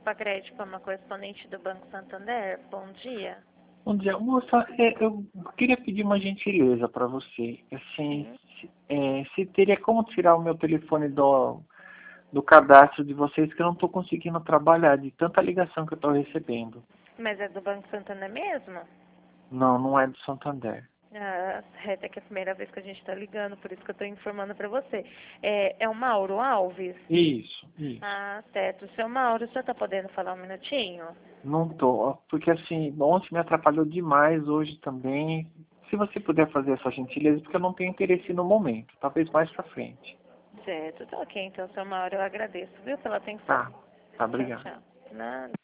Pacred, como correspondente do Banco Santander. Bom dia. Bom dia, moça. Eu queria pedir uma gentileza para você. Assim, se teria como tirar o meu telefone do cadastro de vocês, que eu não estou conseguindo trabalhar de tanta ligação que eu estou recebendo. Mas é do Banco Santander mesmo? Não, não é do Santander. Ah, certo, é que é a primeira vez que a gente está ligando, por isso que eu estou informando para você. É o Mauro Alves? Isso. Ah, certo. Seu Mauro, o senhor está podendo falar um minutinho? Não tô, porque assim, ontem me atrapalhou demais, hoje também. Se você puder fazer essa gentileza, porque eu não tenho interesse no momento, talvez mais pra frente. Certo, tá ok. Então, seu Mauro, eu agradeço, viu, pela atenção. Tá, Tchau, obrigado. tchau. Nada.